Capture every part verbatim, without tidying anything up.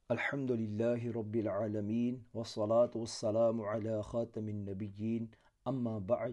الحمد لله رب العالمين والصلاة والسلام على خاتم النبيين أما بعد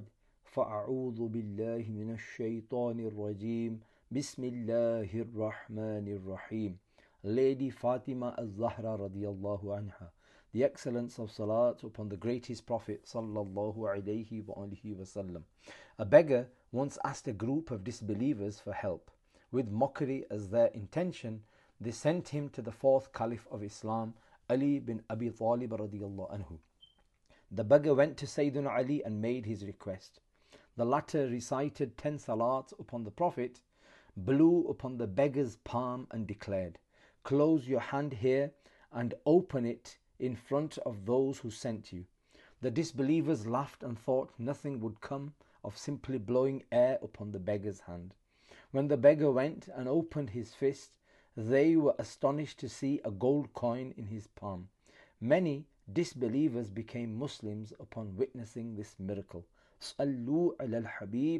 فأعوذ بالله من الشيطان الرجيم بسم الله الرحمن الرحيم. Lady Fatima al-Zahra radiyallahu anha, the excellence of salat upon the greatest prophet sallallahu alayhi wa alihi wasallam. A beggar once asked a group of disbelievers for help. With mockery as their intention, they sent him to the fourth caliph of Islam, Ali bin Abi Talib radiyallahu anhu. The beggar went to Sayyidina Ali and made his request. The latter recited ten salats upon the Prophet, blew upon the beggar's palm and declared, "Close your hand here and open it in front of those who sent you." The disbelievers laughed and thought nothing would come of simply blowing air upon the beggar's hand. When the beggar went and opened his fist, they were astonished to see a gold coin in his palm. Many disbelievers became Muslims upon witnessing this miracle. Sallu ala al-Habib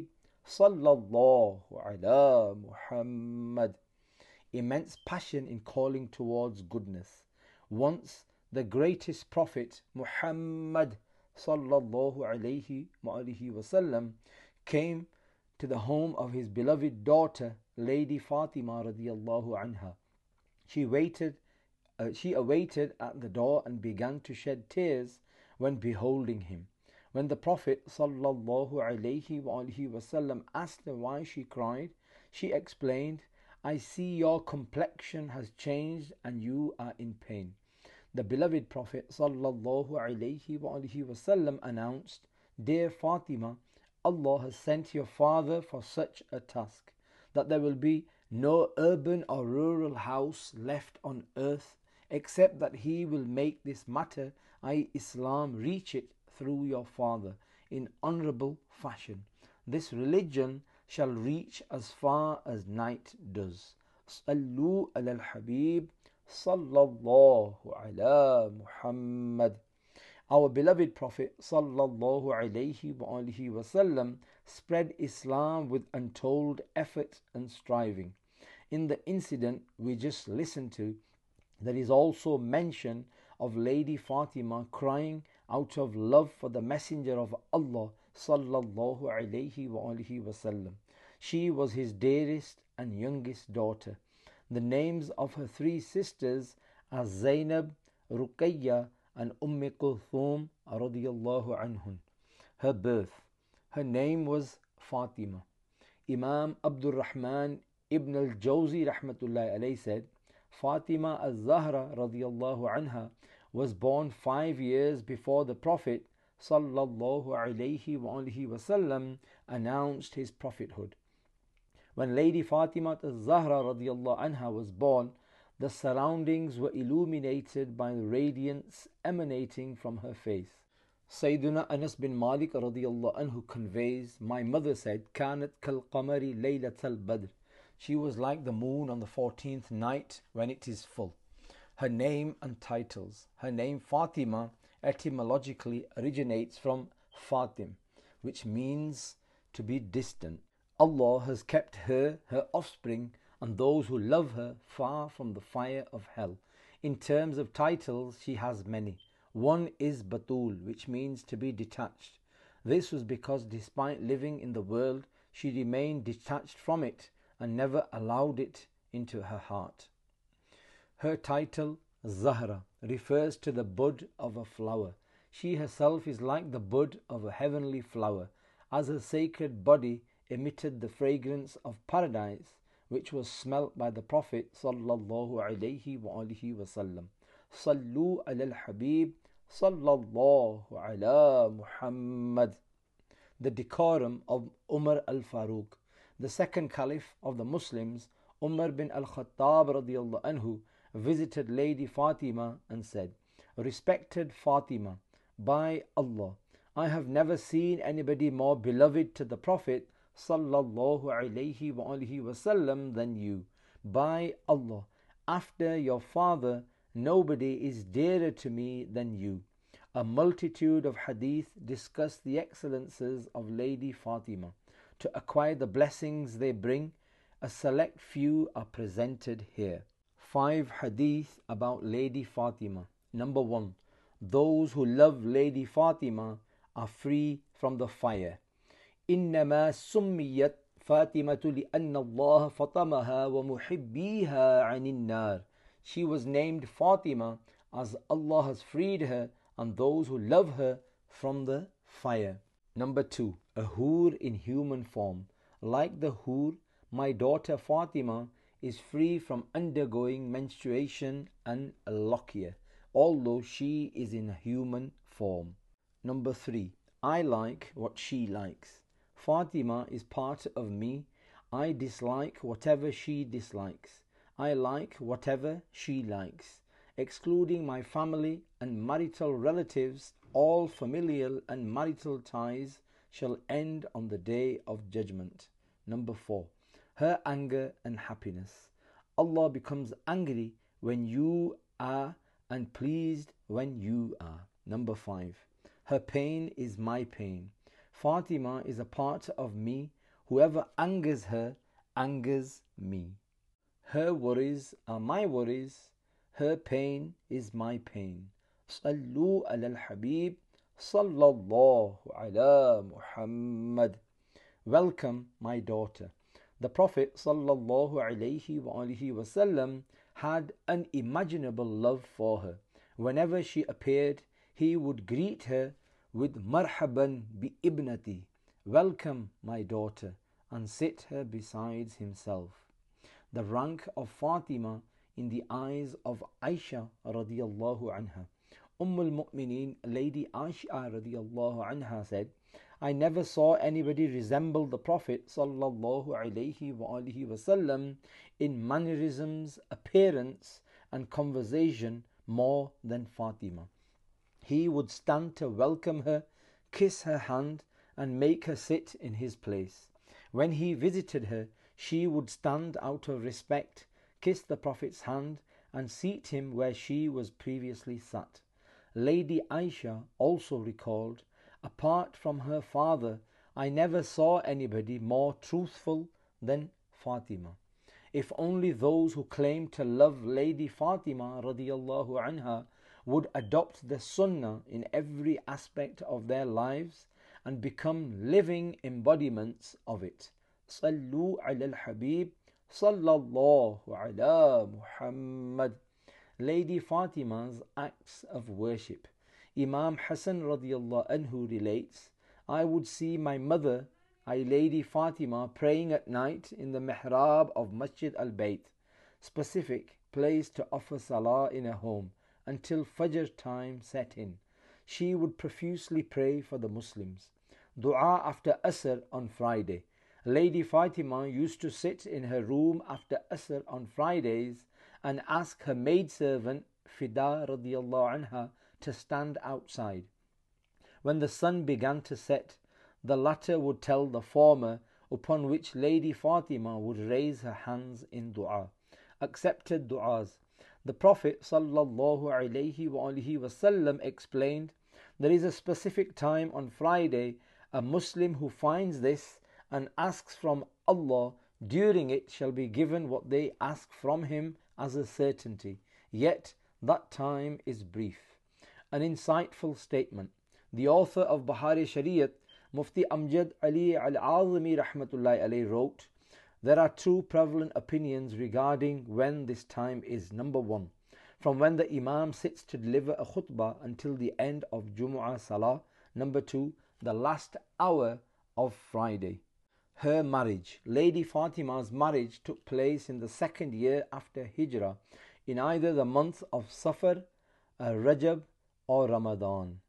sallallahu ala Muhammad. Immense passion in calling towards goodness. Once the greatest prophet Muhammad sallallahu alayhi wa alihi wasallam came to the home of his beloved daughter, Lady Fatima radiyallahu anha. She waited, uh, she awaited at the door and began to shed tears when beholding him. When the Prophet sallallahu alayhi wa alihi wasallam asked her why she cried, she explained, "I see your complexion has changed and you are in pain." The beloved Prophet sallallahu alayhi wa alihi wasallam announced, "Dear Fatima, Allah has sent your father for such a task, that there will be no urban or rural house left on earth except that he will make this matter, that is Islam, reach it through your father in honorable fashion. This religion shall reach as far as night does." Sallu ala al-Habib sallallahu ala Muhammad. Our beloved Prophet sallallahu alayhi wa alihi wasallam spread Islam with untold effort and striving. In the incident we just listened to, there is also mention of Lady Fatima crying out of love for the Messenger of Allah sallallahu alayhi wa alihi wasallam. She was his dearest and youngest daughter. The names of her three sisters are Zainab, Ruqayya and Umm Kulthum radiyallahu anhun. Her birth. Her name was Fatima. Imam Abdul Rahman ibn al-Jawzi rahmatullahi alayhi said, Fatima al-Zahra radiyallahu anha was born five years before the Prophet sallallahu alayhi wa alihi wasallam announced his prophethood. When Lady Fatima al-Zahra radiyallahu anha was born, the surroundings were illuminated by the radiance emanating from her face. Sayyiduna Anas bin Malik radiyallahu anhu conveys, "My mother said, Kanat kal qamari laylat al-badr." She was like the moon on the fourteenth night when it is full. Her name and titles. Her name Fatima etymologically originates from Fatim, which means to be distant. Allah has kept her, her offspring, and those who love her far from the fire of hell. In terms of titles, she has many. One is Batul, which means to be detached. This was because despite living in the world, she remained detached from it and never allowed it into her heart. Her title, Zahra, refers to the bud of a flower. She herself is like the bud of a heavenly flower, as her sacred body emitted the fragrance of paradise, which was smelt by the Prophet sallallahu alayhi wa alihi wasallam. Sallu ala al-Habib sallallahu ala Muhammad. The decorum of Umar al-Faruq. The second caliph of the Muslims, Umar bin al-Khattab radiyallahu anhu, visited Lady Fatima and said, "Respected Fatima, by Allah, I have never seen anybody more beloved to the Prophet sallallahu alayhi wa alihi wasallam than you. By Allah, after your father, nobody is dearer to me than you." A multitude of hadith discuss the excellences of Lady Fatima. To acquire the blessings they bring, a select few are presented here. Five hadith about Lady Fatima. Number one, those who love Lady Fatima are free from the fire. إنما سميت فاطمة لأن الله فطمها ومحبيها عن النار. She was named Fatima as Allah has freed her and those who love her from the fire. Number two, a hur in human form. Like the hur, my daughter Fatima is free from undergoing menstruation and lochia, although she is in human form. Number three, I like what she likes. Fatima is part of me. I dislike whatever she dislikes. I like whatever she likes. Excluding my family and marital relatives, all familial and marital ties shall end on the day of judgment. Number four, her anger and happiness. Allah becomes angry when you are and pleased when you are. Number five, her pain is my pain. Fatima is a part of me. Whoever angers her angers me. Her worries are my worries. Her pain is my pain. Sallu ala al-Habib sallallahu ala Muhammad. Welcome, my daughter. The Prophet sallallahu alayhi wa alihi wasallam had unimaginable love for her. Whenever she appeared, he would greet her with marhaban bi ibnati, welcome my daughter, and sit her beside himself. The rank of Fatima in the eyes of Aisha radiyallahu anha. Umm al-Mu'mineen, Lady Aisha radiyallahu anha said, I never saw anybody resemble the Prophet sallallahu alayhi wa alihi wasallam in mannerisms, appearance and conversation more than Fatima. He would stand to welcome her, kiss her hand and make her sit in his place. When he visited her, she would stand out of respect, kiss the Prophet's hand and seat him where she was previously sat. Lady Aisha also recalled, apart from her father, I never saw anybody more truthful than Fatima. If only those who claim to love Lady Fatima radiyallahu anha would adopt the sunnah in every aspect of their lives and become living embodiments of it. Sallu ala al-Habib sallallahu ala Muhammad. Lady Fatima's acts of worship. Imam Hassan radiyallahu anhu relates, I would see my mother, I Lady Fatima, praying at night in the mihrab of Masjid al-Bayt, specific place to offer salah in a home, until Fajr time set in. She would profusely pray for the Muslims. Dua after Asr on Friday. Lady Fatima used to sit in her room after Asr on Fridays and ask her maidservant Fida radiyallahu anha to stand outside. When the sun began to set, the latter would tell the former, upon which Lady Fatima would raise her hands in dua. Accepted du'as. The Prophet sallallahu alayhi wa alihi wasallam explained, there is a specific time on Friday, a Muslim who finds this and asks from Allah, during it shall be given what they ask from him as a certainty. Yet that time is brief. An insightful statement. The author of Bahari Shariat, Mufti Amjad Ali Al-Azmi rahmatullahi alayhi wrote, there are two prevalent opinions regarding when this time is. Number one, from when the Imam sits to deliver a khutbah until the end of Jumu'ah Salah. Number two, the last hour of Friday. Her marriage. Lady Fatima's marriage took place in the second year after Hijrah, in either the month of Safar, uh, Rajab or Ramadan.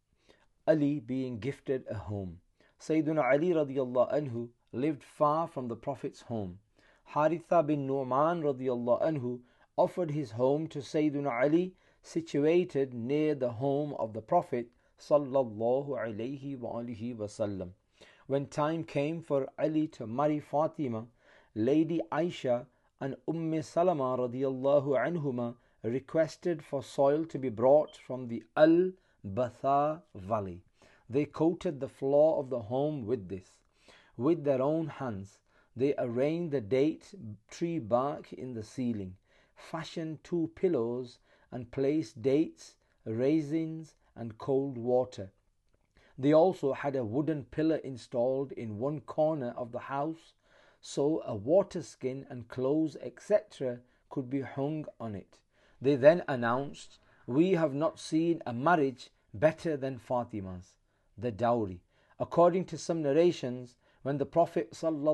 Ali being gifted a home. Sayyidina Ali radiyallahu anhu lived far from the Prophet's home. Haritha bin Nu'man radiyallahu anhu offered his home to Sayyidina Ali, situated near the home of the Prophet sallallahu alayhi wa alihi wasallam. When time came for Ali to marry Fatima, Lady Aisha and Umm Salama radiyallahu anhuma requested for soil to be brought from the Al-Batha valley. They coated the floor of the home with this. With their own hands, they arranged the date tree bark in the ceiling, fashioned two pillows and placed dates, raisins, and cold water. They also had a wooden pillar installed in one corner of the house, so a water skin and clothes, et cetera could be hung on it. They then announced, "We have not seen a marriage better than Fatima's." The dowry. According to some narrations, when the Prophet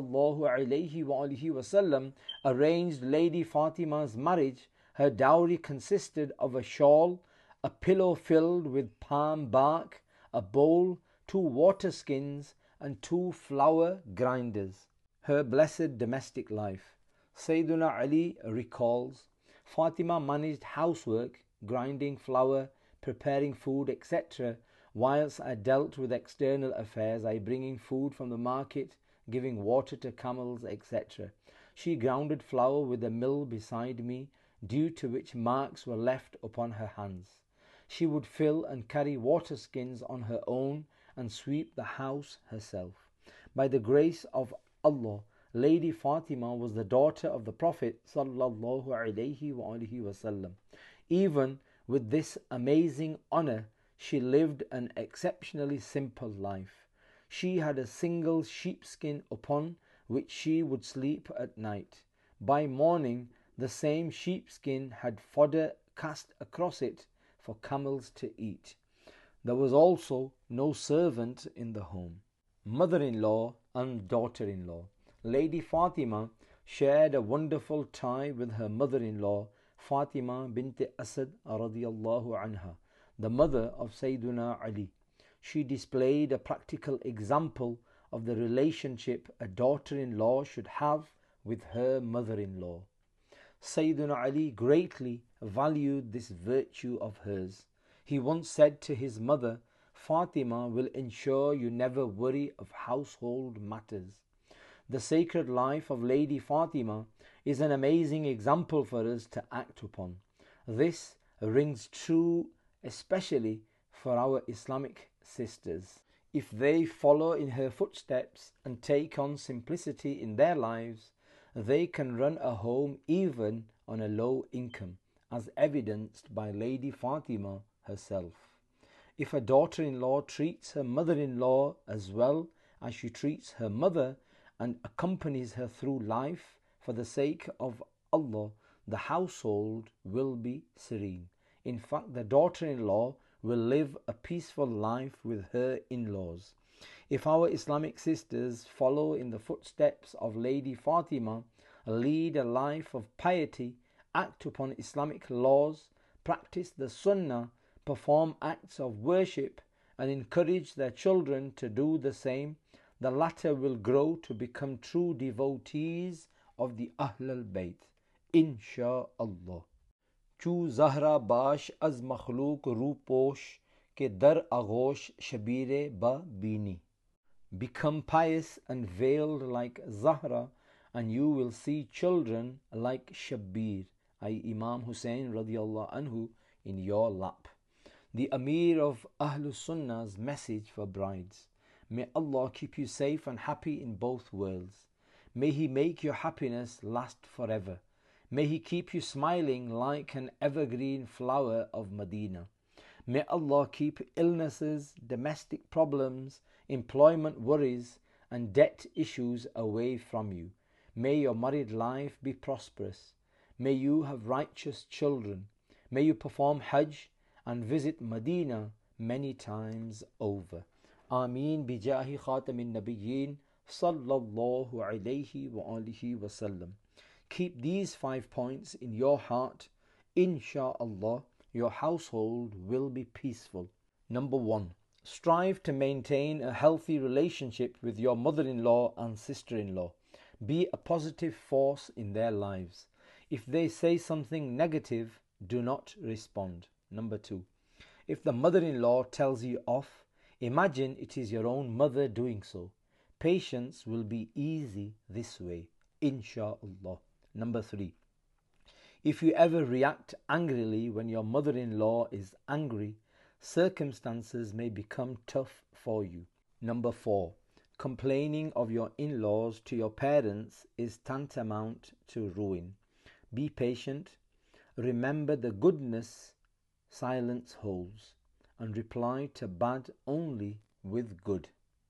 ﷺ arranged Lady Fatima's marriage, her dowry consisted of a shawl, a pillow filled with palm bark, a bowl, two water skins, and two flour grinders. Her blessed domestic life. Sayyiduna Ali recalls, Fatima managed housework, grinding flour, preparing food, et cetera, whilst I dealt with external affairs, I bringing food from the market, giving water to camels, et cetera. She grounded flour with a mill beside me, due to which marks were left upon her hands. She would fill and carry water skins on her own and sweep the house herself. By the grace of Allah, Lady Fatima was the daughter of the Prophet sallallahu alaihi wasallam. Even with this amazing honor, she lived an exceptionally simple life. She had a single sheepskin upon which she would sleep at night. By morning, the same sheepskin had fodder cast across it for camels to eat. There was also no servant in the home. Mother-in-law and daughter-in-law. Lady Fatima shared a wonderful tie with her mother-in-law, Fatima bint Asad radiyallahu anha, the mother of Sayyiduna Ali. She displayed a practical example of the relationship a daughter-in-law should have with her mother-in-law. Sayyiduna Ali greatly valued this virtue of hers. He once said to his mother, Fatima will ensure you never worry of household matters. The sacred life of Lady Fatima is an amazing example for us to act upon. This rings true especially for our Islamic sisters. If they follow in her footsteps and take on simplicity in their lives, they can run a home even on a low income, as evidenced by Lady Fatima herself. If a daughter-in-law treats her mother-in-law as well as she treats her mother and accompanies her through life for the sake of Allah, the household will be serene. In fact, the daughter-in-law will live a peaceful life with her in-laws. If our Islamic sisters follow in the footsteps of Lady Fatima, lead a life of piety, act upon Islamic laws, practice the Sunnah, perform acts of worship, and encourage their children to do the same, the latter will grow to become true devotees of the Ahlul Bayt, insha'Allah. Chu Zahra Bash az Makhluk Ruposh ke dar Agosh Shabire ba Bini. Become pious and veiled like Zahra, and you will see children like Shabbir, that is Imam Hussein radiallahu anhu, in your lap. The Amir of Ahlus Sunnah's message for brides. May Allah keep you safe and happy in both worlds. May He make your happiness last forever. May He keep you smiling like an evergreen flower of Medina. May Allah keep illnesses, domestic problems, employment worries, and debt issues away from you. May your married life be prosperous. May you have righteous children. May you perform Hajj and visit Medina many times over. Ameen bijahi khatamin nabiyyin sallallahu alayhi wa alihi wa sallam. Keep these five points in your heart. Insha'Allah, your household will be peaceful. Number one, strive to maintain a healthy relationship with your mother-in-law and sister-in-law. Be a positive force in their lives. If they say something negative, do not respond. Number two, if the mother-in-law tells you off, imagine it is your own mother doing so. Patience will be easy this way, insha'Allah. Number three, if you ever react angrily when your mother-in-law is angry, circumstances may become tough for you. Number four, complaining of your in-laws to your parents is tantamount to ruin. Be patient, Remember the goodness silence holds, and reply to bad only with good.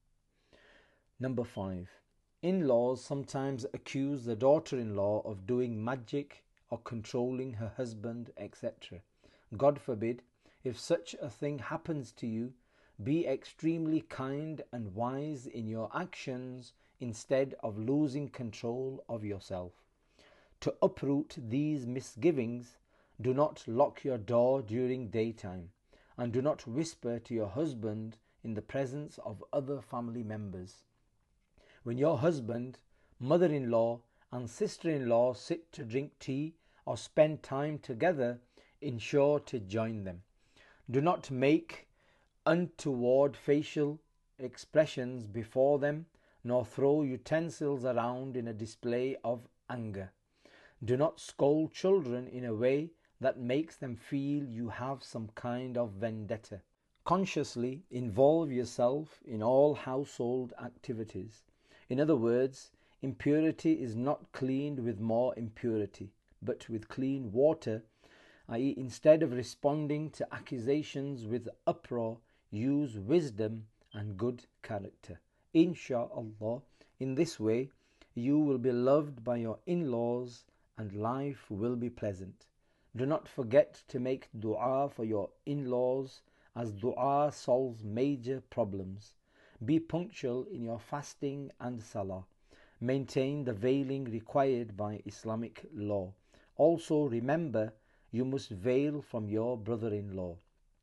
Number five. In-laws sometimes accuse the daughter-in-law of doing magic or controlling her husband, et cetera. God forbid, if such a thing happens to you, be extremely kind and wise in your actions instead of losing control of yourself. To uproot these misgivings, do not lock your door during daytime, and do not whisper to your husband in the presence of other family members. When your husband, mother-in-law, and sister-in-law sit to drink tea or spend time together, ensure to join them. Do not make untoward facial expressions before them, nor throw utensils around in a display of anger. Do not scold children in a way that makes them feel you have some kind of vendetta. Consciously involve yourself in all household activities. In other words, impurity is not cleaned with more impurity, but with clean water, that is, instead of responding to accusations with uproar, use wisdom and good character. Insha'Allah, in this way, you will be loved by your in-laws and life will be pleasant. Do not forget to make dua for your in-laws, as dua solves major problems. Be punctual in your fasting and salah. Maintain the veiling required by Islamic law. Also remember, you must veil from your brother-in-law.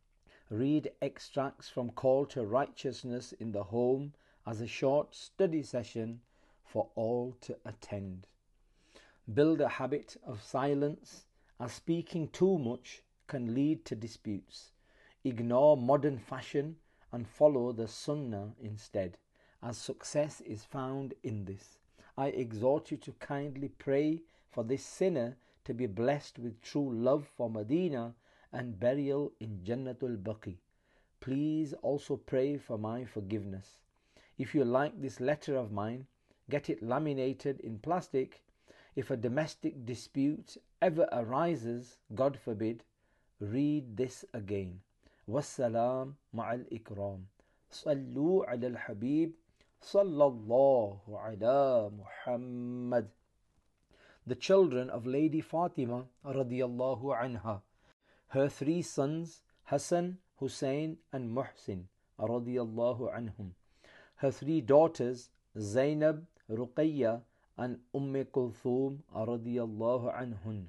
Read extracts from Call to Righteousness in the Home as a short study session for all to attend. Build a habit of silence, as speaking too much can lead to disputes. Ignore modern fashion and follow the Sunnah instead, as success is found in this. I exhort you to kindly pray for this sinner to be blessed with true love for Medina and burial in Jannatul Baqi. Please also pray for my forgiveness. If you like this letter of mine, get it laminated in plastic. If a domestic dispute ever arises, God forbid, read this again. Wassalam ma'al ikram. Sallu ala al-habib. Sallallahu ala Muhammad. The children of Lady Fatima radiyallahu anha. Her three sons, Hassan, Hussein and Muhsin radiyallahu anhum. Her three daughters, Zainab, Ruqayya and Umm Kulthum radiyallahu anhun.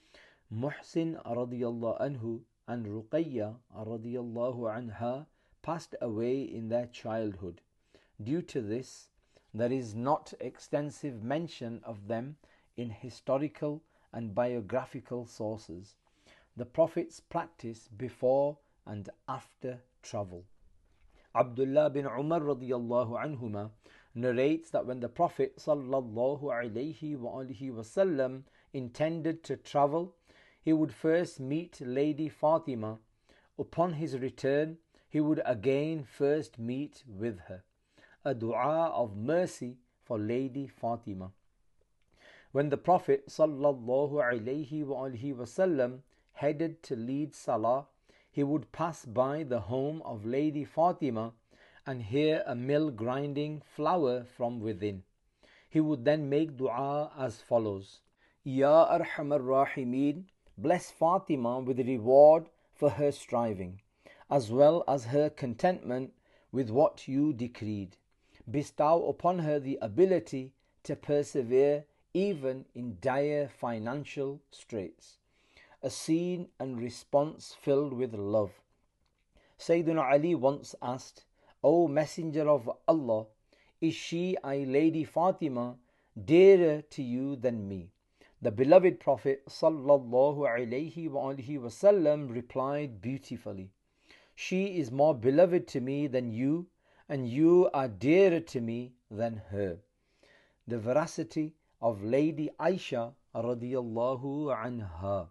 Muhsin radiyallahu anhu and Ruqayya radiyallahu anha passed away in their childhood. Due to this, there is not extensive mention of them in historical and biographical sources. The Prophet's practice before and after travel. Abdullah bin Umar radiyallahu anhuma narrates that when the Prophet sallallahu alaihi wasallam intended to travel, he would first meet Lady Fatima. Upon his return, he would again first meet with her. A dua of mercy for Lady Fatima. When the Prophet sallallahu alaihi wasallam headed to lead Salah, he would pass by the home of Lady Fatima and hear a mill grinding flour from within. He would then make dua as follows: Ya Arhamar Rahimeen, bless Fatima with reward for her striving, as well as her contentment with what you decreed. Bestow upon her the ability to persevere even in dire financial straits. A scene and response filled with love. Sayyidina Ali once asked, O Messenger of Allah, is she, I Lady Fatima, dearer to you than me? The beloved Prophet sallallahu alaihi wasallam replied beautifully, she is more beloved to me than you, and you are dearer to me than her. The veracity of Lady Aisha radiyallahu anha.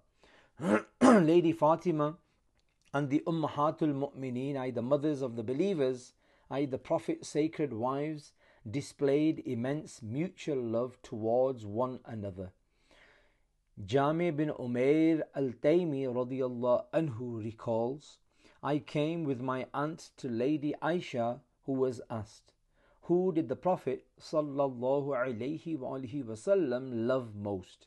Lady Fatima and the Ummahatul Mu'mineen, that is the mothers of the believers, that is the Prophet's sacred wives, displayed immense mutual love towards one another. Jami bin Umair al-Taymi radiyallahu anhu recalls, I came with my aunt to Lady Aisha, who was asked, who did the Prophet sallallahu alaihi wasallam love most?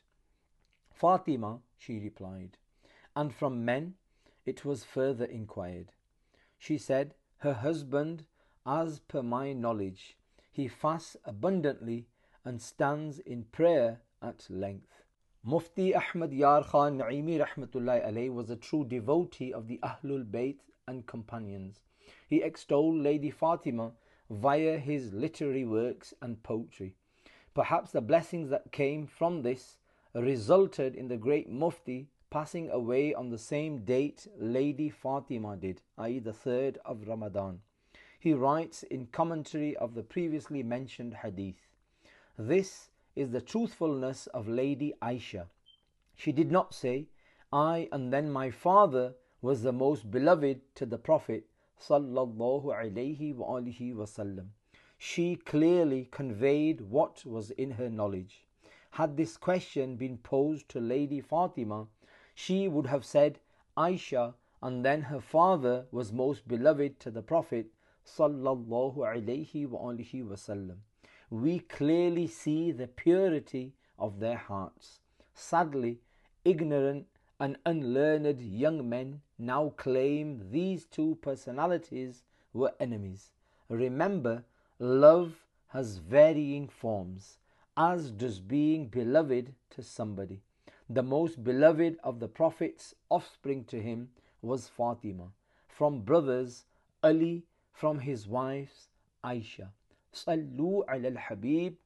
Fatima, she replied. And from men it was further inquired. She said, her husband, as per my knowledge, he fasts abundantly and stands in prayer at length. Mufti Ahmad Yar Khan Naimi rahmatullahi alayhi was a true devotee of the Ahlul Bayt and companions. He extolled Lady Fatima via his literary works and poetry. Perhaps the blessings that came from this resulted in the great Mufti passing away on the same date Lady Fatima did, that is the third of Ramadan. He writes in commentary of the previously mentioned hadith, this is the truthfulness of Lady Aisha. She did not say, I and then my father was the most beloved to the Prophet sallallahu alaihi wasallam. She clearly conveyed what was in her knowledge. Had this question been posed to Lady Fatima, she would have said, Aisha and then her father was most beloved to the Prophet sallallahu alaihi wasallam. We clearly see the purity of their hearts. Sadly, ignorant and unlearned young men now claim these two personalities were enemies. Remember, love has varying forms, as does being beloved to somebody. The most beloved of the Prophet's offspring to him was Fatima, from brothers Ali, from his wives Aisha. Sallu ala al-Habib,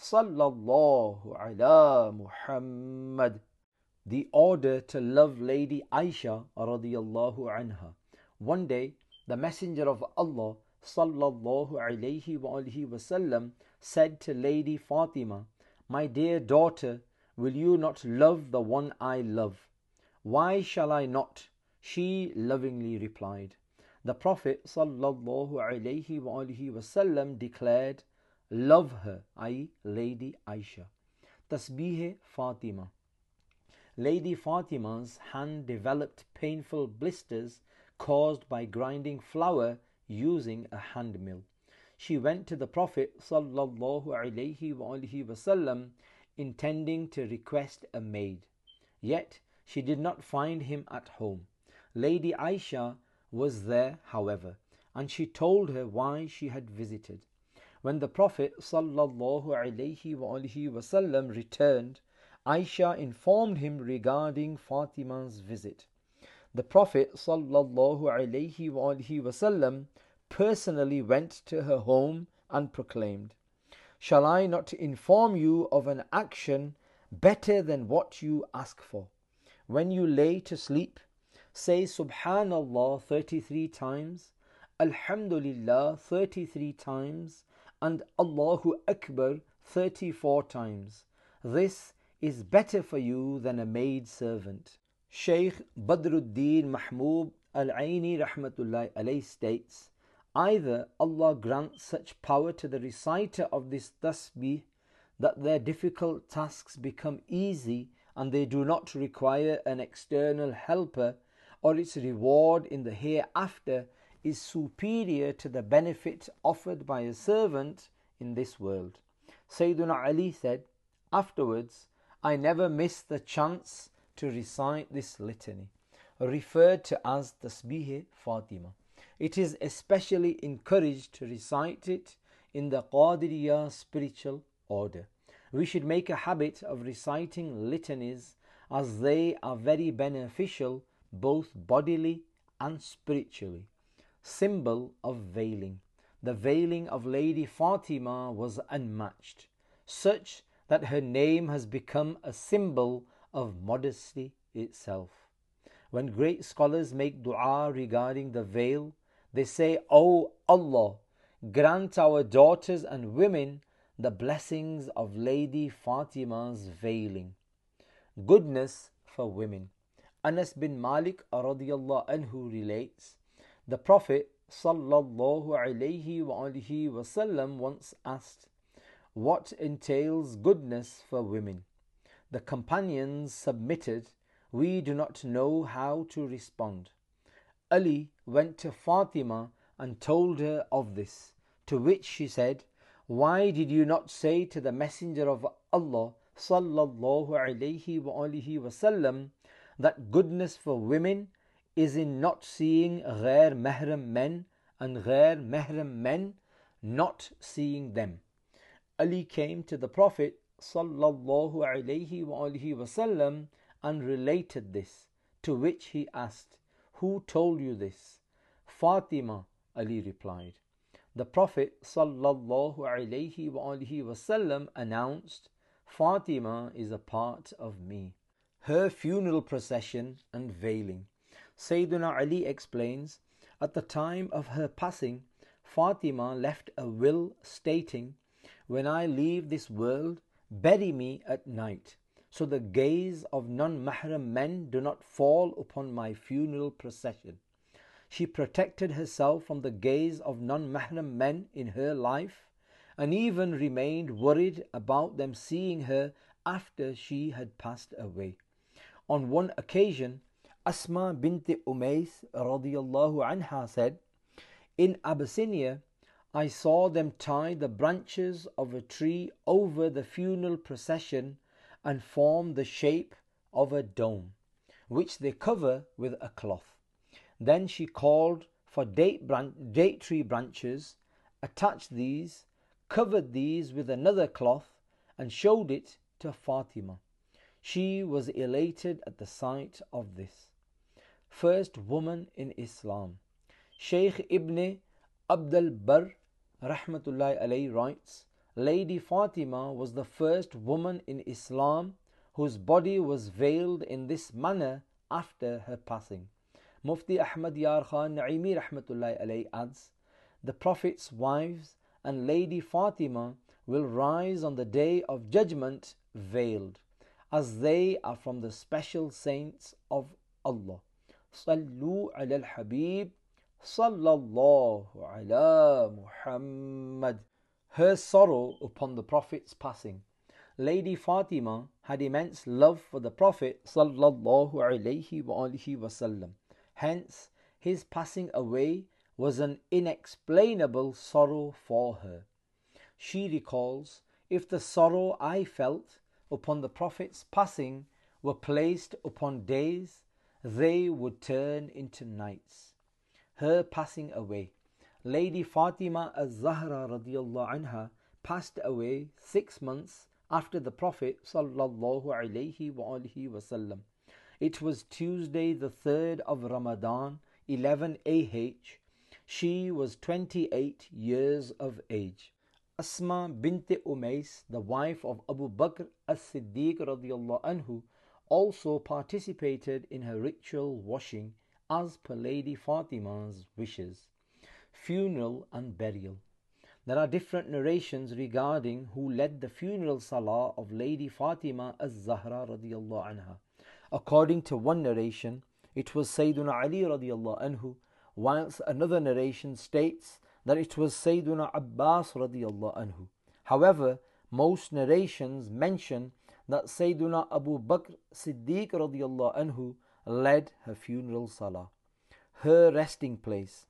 sallallahu ala Muhammad. The order to love Lady Aisha radiyallahu anha. One day, the Messenger of Allah sallallahu alayhi wa alihi wasallam said to Lady Fatima, my dear daughter, will you not love the one I love? Why shall I not? She lovingly replied. The Prophet sallallahu alayhi wa alihi wasallam declared, love her, that is Lady Aisha. Tasbih Fatima. Lady Fatima's hand developed painful blisters caused by grinding flour using a hand mill. She went to the Prophet sallallahu alayhi wa alihi wasallam intending to request a maid. Yet she did not find him at home. Lady Aisha was there, however, and she told her why she had visited. When the Prophet sallallahu alayhi wa alihi wasallam returned, Aisha informed him regarding Fatima's visit. The Prophet sallallahu alayhi wa alihi wasallam personally went to her home and proclaimed, shall I not inform you of an action better than what you ask for? When you lay to sleep, say Subhanallah thirty-three times, Alhamdulillah thirty-three times, and Allahu Akbar thirty-four times. This is better for you than a maid servant. Shaykh Badruddin Mahmud Al-Aini rahmatullahi alayhi states, either Allah grants such power to the reciter of this tasbih that their difficult tasks become easy and they do not require an external helper, or its reward in the hereafter is superior to the benefit offered by a servant in this world. Sayyiduna Ali said, afterwards, I never missed the chance to recite this litany, referred to as Tasbih Fatima. It is especially encouraged to recite it in the Qadiriyya spiritual order. We should make a habit of reciting litanies, as they are very beneficial both bodily and spiritually. Symbol of veiling. The veiling of Lady Fatima was unmatched, such that her name has become a symbol of modesty itself. When great scholars make dua regarding the veil, they say, O Allah, grant our daughters and women the blessings of Lady Fatima's veiling. Goodness for women. Anas bin Malik radiyallahu anhu relates, the Prophet sallallahu alayhi wa alihi wasallam once asked, what entails goodness for women? The companions submitted, "We do not know how to respond." Ali went to Fatima and told her of this, to which she said, "Why did you not say to the Messenger of Allah sallallahu alaihi wa alihi wasallam that goodness for women is in not seeing ghair mahram men and ghair mahram men not seeing them?" Ali came to the Prophet sallallahu alaihi wa alihi wasallam and related this, to which he asked, "Who told you this?" "Fatima," Ali replied. The Prophet sallallahu alaihi wa alihi wasallam announced, "Fatima is a part of me." Her funeral procession and veiling. Sayyiduna Ali explains, at the time of her passing, Fatima left a will stating, "When I leave this world, bury me at night, so the gaze of non-mahram men do not fall upon my funeral procession." She protected herself from the gaze of non-mahram men in her life, and even remained worried about them seeing her after she had passed away. On one occasion, Asma bint Umays radiyallahu anha said, "In Abyssinia, I saw them tie the branches of a tree over the funeral procession and form the shape of a dome, which they cover with a cloth. Then she called for date, bran- date tree branches, attached these, covered these with another cloth, and showed it to Fatima. She was elated at the sight of this." First woman in Islam. Shaykh Ibn Abdul Barr rahmatullahi alayhi writes, Lady Fatima was the first woman in Islam whose body was veiled in this manner after her passing. Mufti Ahmad Yar Khan Naimi rahmatullahi alayhi adds, "The Prophet's wives and Lady Fatima will rise on the day of judgment veiled, as they are from the special saints of Allah. Sallu ala al-Habib sallallahu ala Muhammad." Her sorrow upon the Prophet's passing. Lady Fatima had immense love for the Prophet sallallahu alaihi wa alihi wasallam. Hence, his passing away was an inexplainable sorrow for her. She recalls, "If the sorrow I felt upon the Prophet's passing were placed upon days, they would turn into nights." Her passing away. Lady Fatima az-Zahra radiyallahu anha passed away six months after the Prophet sallallahu alaihi wa alihi wasallam. It was Tuesday the third of Ramadan, eleven A H. She was twenty-eight years of age. Asma bint Umays, the wife of Abu Bakr as-Siddiq radiyallahu anhu, also participated in her ritual washing as per Lady Fatima's wishes. Funeral and burial. There are different narrations regarding who led the funeral salah of Lady Fatima az-Zahra radiyallahu anha. According to one narration, it was Sayyiduna Ali radiyallahu anhu, whilst another narration states that it was Sayyiduna Abbas radiyallahu anhu. However, most narrations mention that Sayyiduna Abu Bakr Siddiq radiyallahu anhu led her funeral salah. Her resting place.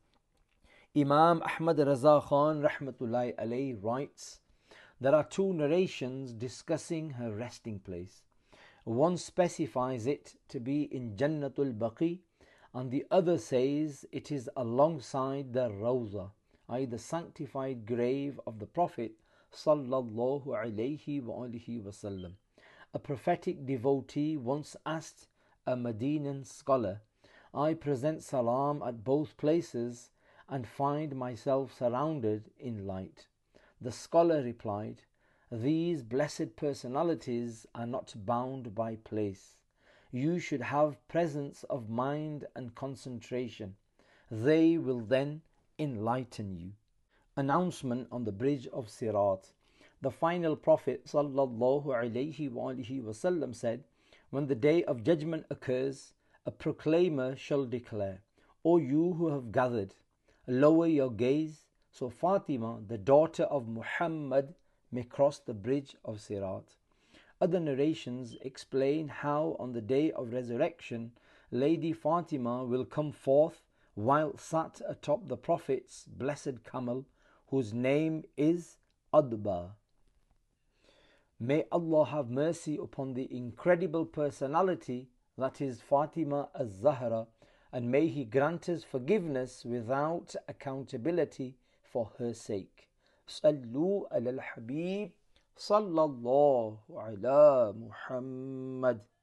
Imam Ahmad Raza Khan rahmatullahi alayhi writes, there are two narrations discussing her resting place. One specifies it to be in Jannatul Baqi, and the other says it is alongside the Rawza, that is the sanctified grave of the Prophet sallallahu alayhi wa alihi wasallam. A prophetic devotee once asked a Medinan scholar, "I present salam at both places and find myself surrounded in light." The scholar replied, "These blessed personalities are not bound by place. You should have presence of mind and concentration. They will then enlighten you." Announcement on the bridge of Sirat. The final Prophet sallallahu alaihi wasallam said, "When the day of judgment occurs, a proclaimer shall declare, 'O you who have gathered, lower your gaze, so Fatima, the daughter of Muhammad, may cross the bridge of Sirat.'" Other narrations explain how on the day of resurrection Lady Fatima will come forth while sat atop the Prophet's blessed camel, whose name is Adba. May Allah have mercy upon the incredible personality that is Fatima az-Zahra, and may He grant us forgiveness without accountability for her sake. Sallu ala al-Habib sallallahu ala Muhammad.